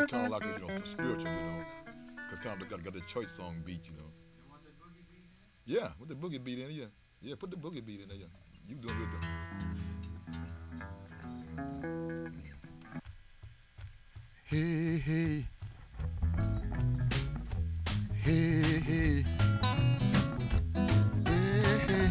kind of like a, the spiritual, because kind of got the church song beat, Yeah, with the boogie beat in it, yeah. Yeah, put the boogie beat in there, yeah. You doing good though. Hey, hey. Hey, hey. Hey, hey.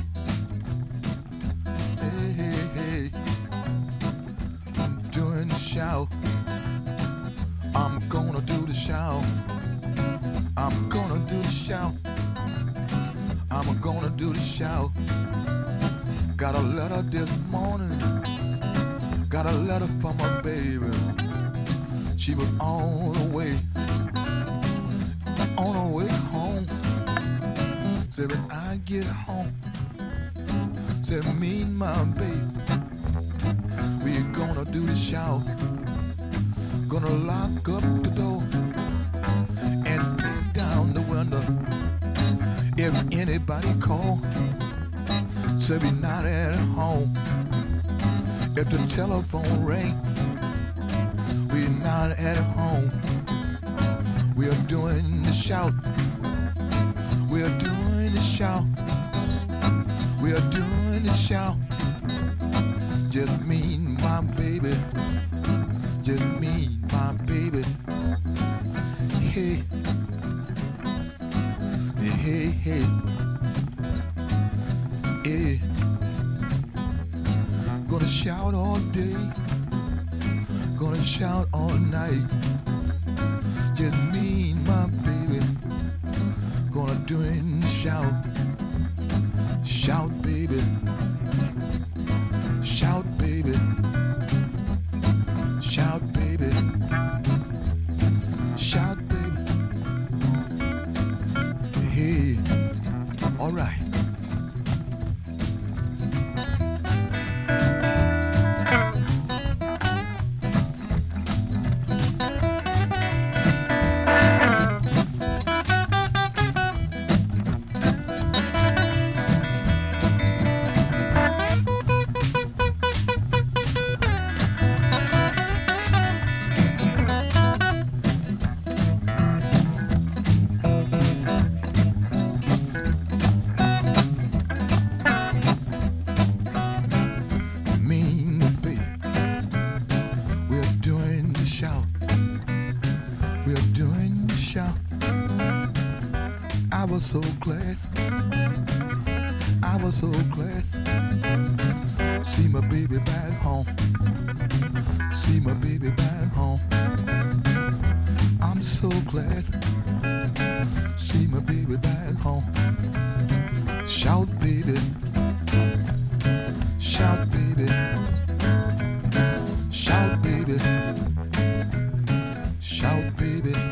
Hey, hey, hey. I'm doing the shout. I'm gonna do the shout. I'm gonna do the shout. I'm gonna do the shout. Got a letter this morning. Got a letter from my baby. She was on her way home. Said when I get home, said me and my baby, we gonna do the shout. Gonna lock up the door and take down the window. If anybody call, say we not at home. If the telephone ring, we not at home. We are doing the shout. We are doing the shout. We are doing the shout. Just me and my baby. Just me and my baby. Hey. Hey, hey. Hey. Gonna shout all day. Gonna shout all night. Just me and my baby. Gonna do it and shout. Shout, baby. Shout, baby. Shout, baby. Shout, baby. Hey, all right. I was so glad. I was so glad. See my baby back home. See my baby back home. I'm so glad. See my baby back home. Shout, baby. Shout, baby. Shout, baby. Shout, baby.